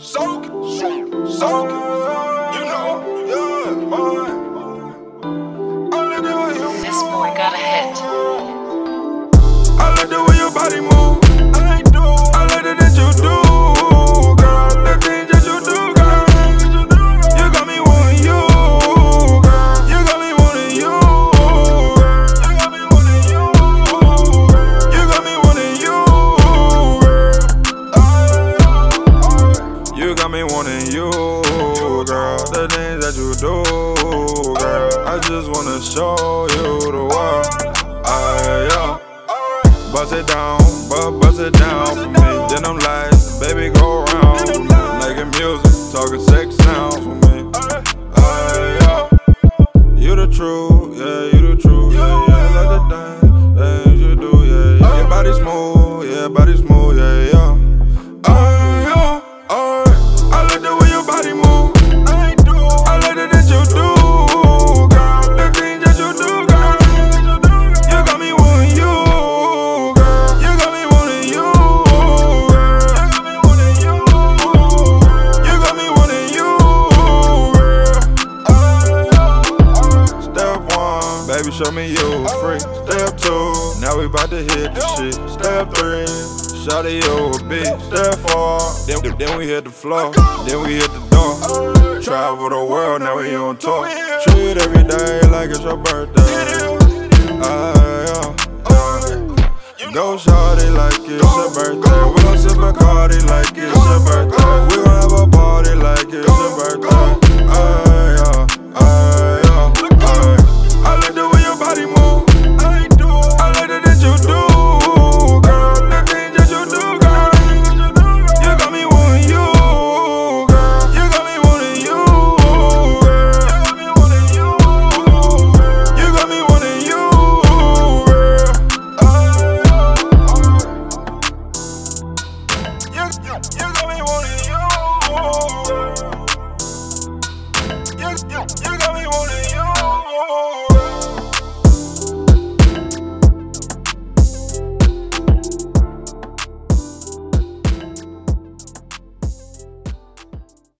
soak, soak, you know, yeah, boy. I like the way you move. This boy got a hit. I like the way your body move. I like the that you do, girl. The things that you do, girl. You got me wanting you, girl. You got me wanting you, girl. You got me wanting you, girl. You got me wanting you, girl. You got me wanting you, girl. The things that you do, girl. I just wanna show you the world. Yeah. Bust it down, bust it down for me. Then I'm like, baby, go around. Making music, talking sex now for me. Yeah. You the truth, yeah, you the truth, yeah, yeah. I like the things you do, yeah, yeah. Your body smooth, yeah, body smooth, yeah, yeah. I like the way your body move. I like the that you do, girl. The things that you do, girl. You got me wanting you, girl. You got me wanting you, girl. You got me wanting you, girl. Step one, baby, show me you free. Step two, now we bout to hit the shit. Step three, shawty you a beat. Step four, then we hit the floor. Then we hit the door. Travel the world, now we on tour. Treat every day like it's your birthday. Go shawty like it's your birthday. We gon' sip Bacardi like it's your